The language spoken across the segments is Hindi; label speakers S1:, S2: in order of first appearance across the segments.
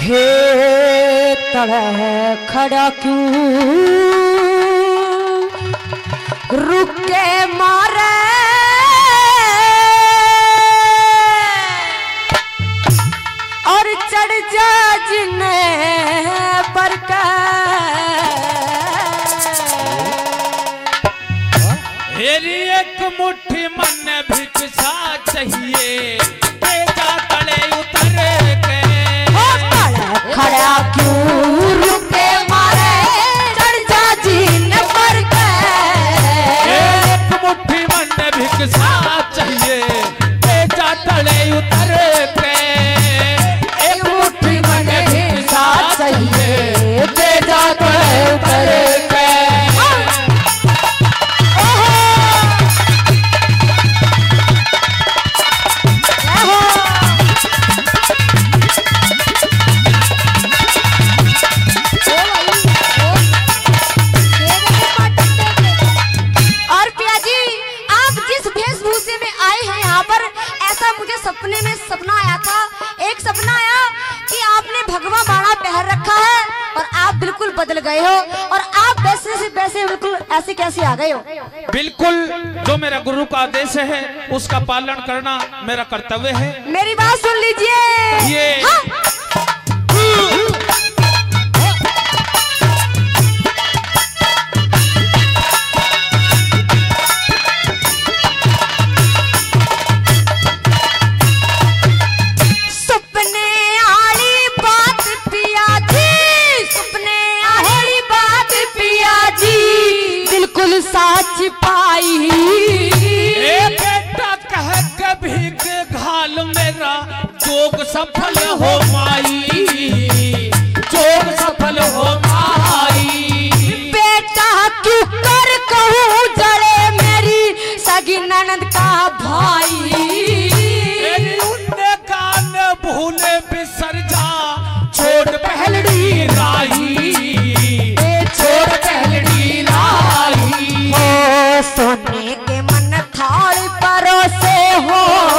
S1: हे तड़े खड़ा क्यों रुक के मारे और चढ़ जा जिन्ने पर
S2: हेरी एक मुट्ठी मन भिक्षा चाहिए जा तले उतर के
S1: खड़ा क्यों रुके मारे चढ़ जा जिन्ने पर
S2: एक मुट्ठी मन भिक्षा चाहिए जा तले उतर के
S1: एक मुट्ठी मन भिक्षा चाहिए जा तले उतर के सपने में सपना आया था, एक सपना आया कि आपने भगवा बाड़ा पहन रखा है और आप बिल्कुल बदल गए हो और आप वैसे से वैसे बिल्कुल ऐसे कैसे आ गए हो।
S2: बिल्कुल जो मेरा गुरु का आदेश है उसका पालन करना मेरा कर्तव्य है।
S1: मेरी बात सुन लीजिए।
S2: ये
S1: हाँ? साच पाई
S2: बेटा कह कभी के घाल मेरा जोग सफल हो माई जोग सफल हो माई
S1: बेटा क्यों कर कहूँ जड़े मेरी सगी ननद का भाई
S2: उन्ने कान भूले बिसर जा छोड़ पहलड़ी राही छोड़ पहलड़ी राही
S1: सोने के मन थाल परोसे हो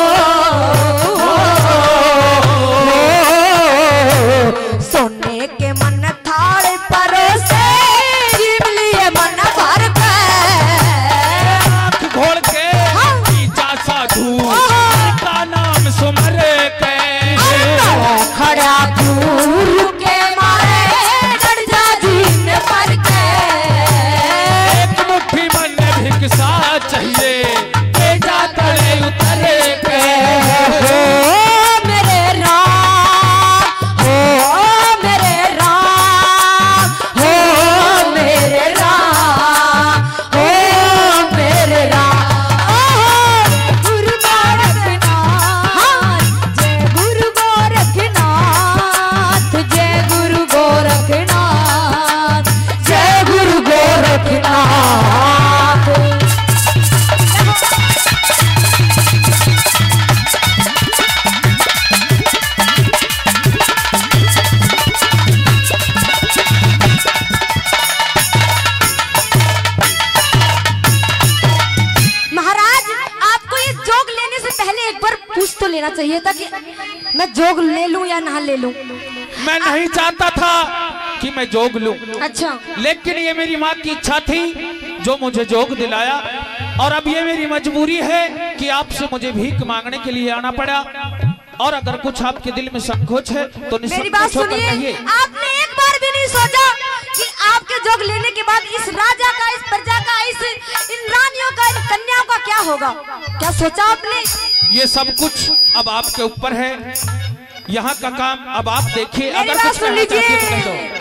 S1: सोने के मन थाल परोसे लिए मन भर
S2: आँख घोल के जा साधु का नाम सुमर के
S1: खड़ा दूर के मारे चढ़ जा जीन पर के
S2: एक मुट्ठी मन भिक्षा चाहिए जा तले उतर के
S1: हो मेरे राम हो मेरे राम हो मेरे राम हो मेरे राम गुरु गोरखनाथ जय गुरु गोरखनाथ जय गुरु गोरखनाथ जय गुरु गोरखनाथ। महाराज आपको ये जोग लेने से पहले एक बार पूछ तो लेना चाहिए था कि मैं जोग ले लूं या ना ले लूं।
S2: मैं नहीं चाहता था कि मैं जोग लूं,
S1: अच्छा
S2: लेकिन ये मेरी माँ की इच्छा थी जो मुझे जोग दिलाया और अब ये मेरी मजबूरी है कि आपसे मुझे भीख मांगने के लिए आना पड़ा और अगर कुछ आपके दिल में संकोच है तो
S1: मेरी बात सुनिए। आपने एक बार भी नहीं सोचा कि आपके जोग लेने के बाद इस राजा का इस प्रजा का इन रानियों का इन कन्याओं का क्या होगा, क्या सोचा आपने?
S2: ये सब कुछ अब आपके ऊपर है, यहाँ का काम अब आप देखिए। अगर कुछ
S1: सुन लीजिए तो कह दो।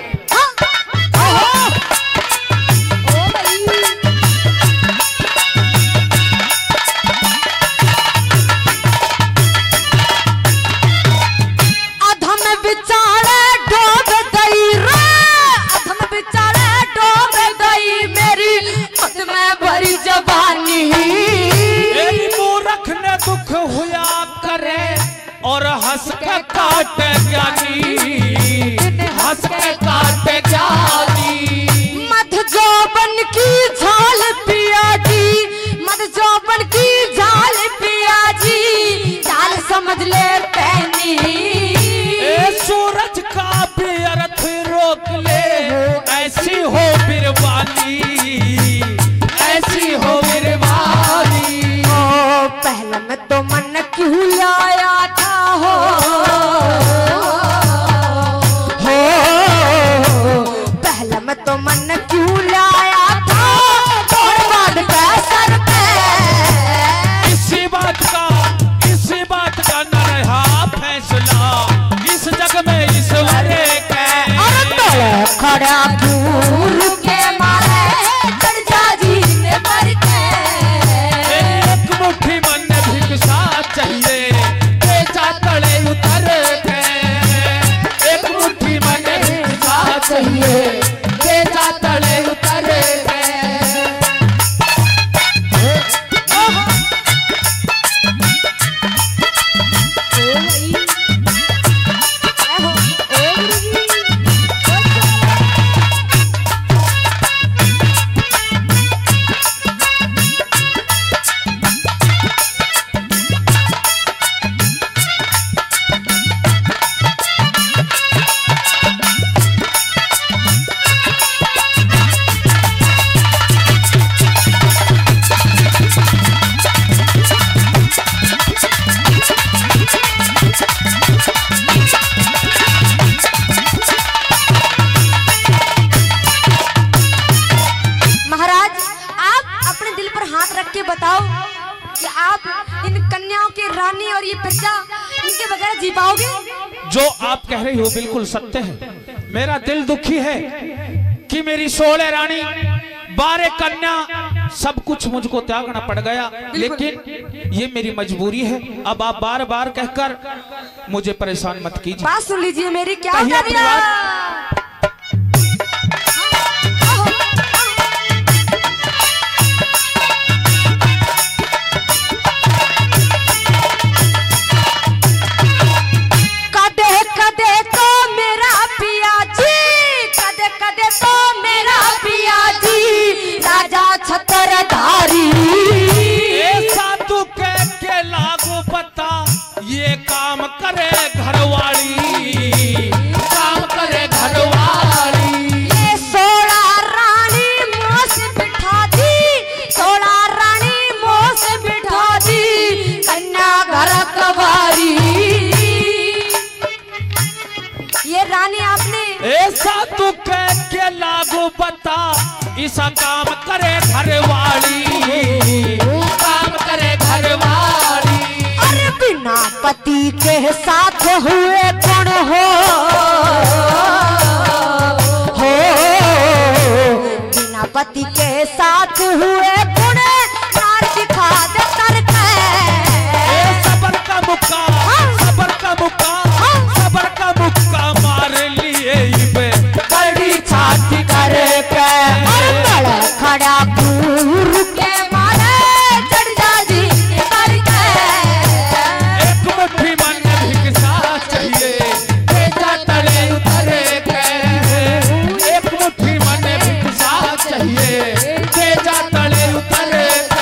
S2: दुख हुआ करे और हंस के काट ज्ञानी, हंस के काट ज्ञानी।
S1: मध जोबन की झाल पिया जी, मध जोबन की झाल पिया जी, चाल समझ ले पैनी।
S2: सूरज का
S1: खड़ा दूर के मारे चढ़ जा जीने मर के।
S2: एक मुट्ठी मन भिक्षा चाहिए बेचा तले उतर के। एक मुट्ठी मन भिक्षा चाहिए बेचा तले उतर के।
S1: बताओ कि आप इन कन्याओं के रानी और ये प्रजा इनके बगैर जी पाओगे?
S2: जो आप कह रही हो बिल्कुल सत्य है। मेरा दिल दुखी है कि मेरी 16 रानी 12 कन्या सब कुछ मुझको त्यागना पड़ गया, लेकिन ये मेरी मजबूरी है। अब आप बार बार कहकर मुझे परेशान मत कीजिए।
S1: बात सुन लीजिए मेरी, क्या कर दिया?
S2: छत्रधारी ऐसा तू कह के लागू पता ये काम करे घरवाली, काम करे घरवाली।
S1: ये 16 रानी मुँह से बिठा दी, 16 रानी मुँह से बिठा दी कन्या घर कवारी। ये रानी आपने
S2: ऐसा तू कह के लागू पता ऐसा काम करे घरवाली, काम करे घरवाली।
S1: अरे बिना पति के साथ हुए कौन हो, बिना पति के साथ हुए कौन नार दिखा दे करके।
S2: सबर का मुक्का, सबर का मुक्का, सबर का मुक्का मार लिए बड़ी छाती करके।
S1: खड़ा दूर के मारे चढ़ जा जीने मर के।
S2: एक मुट्ठी मन भिक्षा चाहिए बेचा तले उतर के। एक मुट्ठी मन भिक्षा चाहिए बेचा तले उतर के।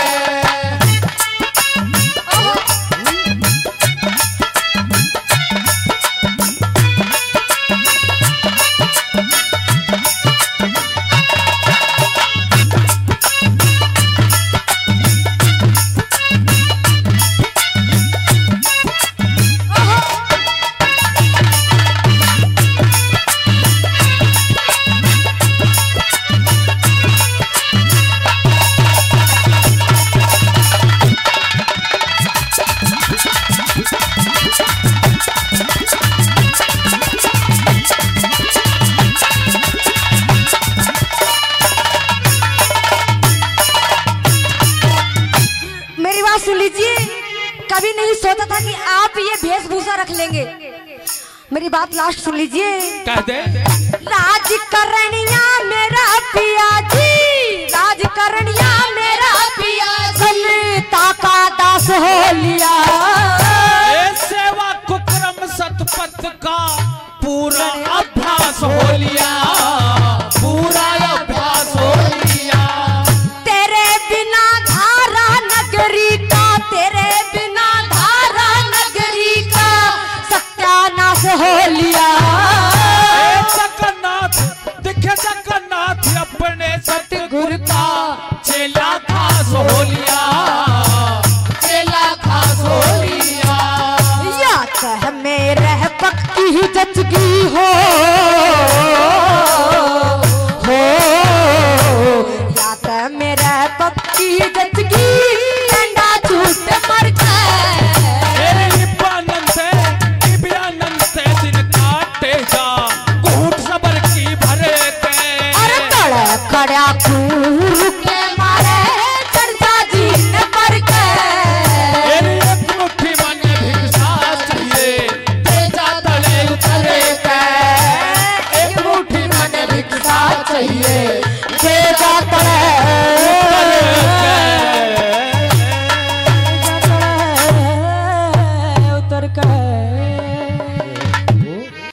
S1: सुन लीजिए, कभी नहीं सोचा था कि आप ये वेशभूषा रख लेंगे। मेरी बात लास्ट सुन लीजिए।
S2: कह दे।
S1: राजकरणिया मेरा पिया जी, राजकरणिया मेरा पिया सलिता का दास हो लिया।
S2: सेवा कुक्रम सतपथ का पूरा अभ्यास हो लिया, पूरा अभ्यास हो लिया।
S1: तेरे बिना धारा नगरी का, तेरे बिना धारा नगरी का सत्यानाश हो लिया।
S2: जगन्नाथ दिखे जगन्नाथ अपने सतगुरु का चेला खास हो लिया, चेला खास हो लिया।
S1: या कह मेरे पक्की जचगी हो, या कह मेरे पक्की जचगी डंडा छूट मर
S2: मेरे निपानंद से दिन काटे जा घूट सबर की भरे के।
S3: चाहिए